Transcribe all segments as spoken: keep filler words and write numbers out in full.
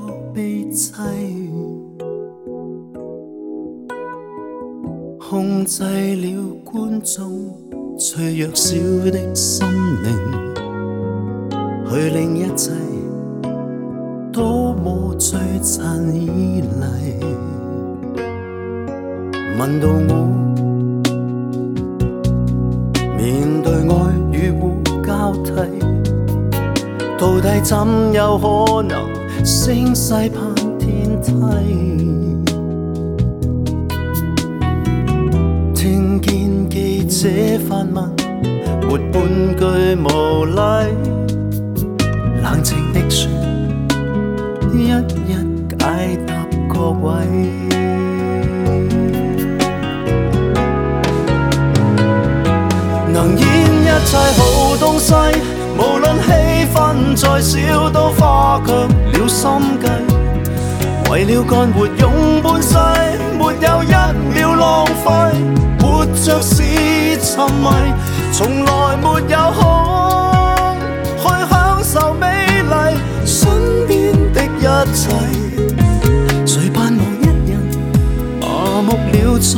悲凄，控制了观众脆弱小的心灵，去令一切都无璀璨以嚟。问到我面对爱与互交替，到底怎有可能聲勢攀天梯？聽見記者發問，沒半句無禮，冷靜的說，一一解答各位。能演一切好東西，無論氣氛再少都花卻了心計，為了幹活用半世，沒有一秒浪費，活着是沉迷，從來沒有空去享受美麗身邊的一切，誰盼望一人麻木了在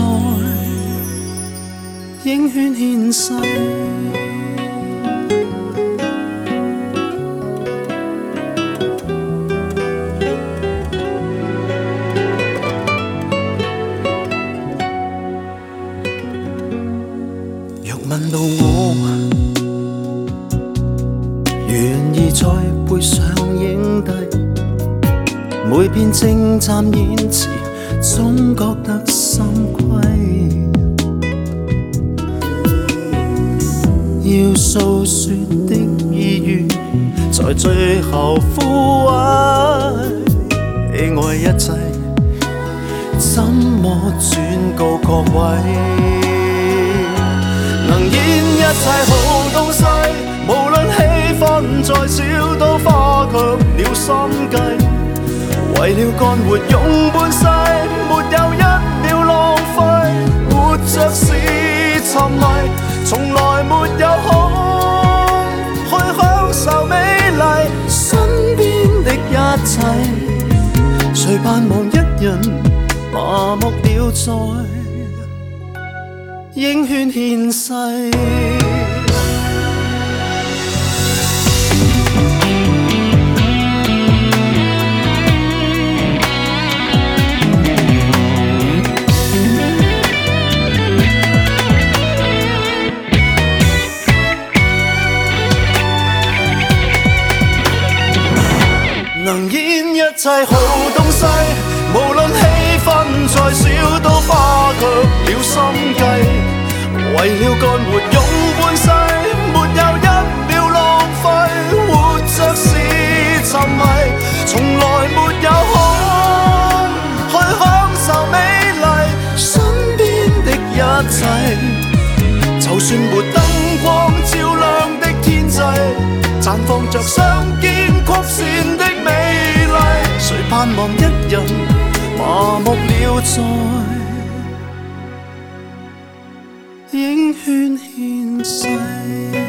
影圈獻世。問到我願意再背上影帝，每篇精湛演詞總覺得心虧，要訴說的意願在最後枯萎，愛一切怎麼轉告各位？能演一切好東西，無論氣氛再少都花卻了心計，為了幹活用半世，沒有一秒浪費，活着是沉迷，從來沒有空去享受美麗身邊的一切，誰盼望一人麻木了在影圈獻世。能演一切好東西，無論氣氛再少都花卻了心計，為了幹活用半世，沒有一秒浪費，活着是沉迷，從來沒有空去享受美麗身邊的一切，就算沒燈光照亮的天際，綻放着雙肩曲線的美麗，誰盼望一人麻木了在影圈獻世。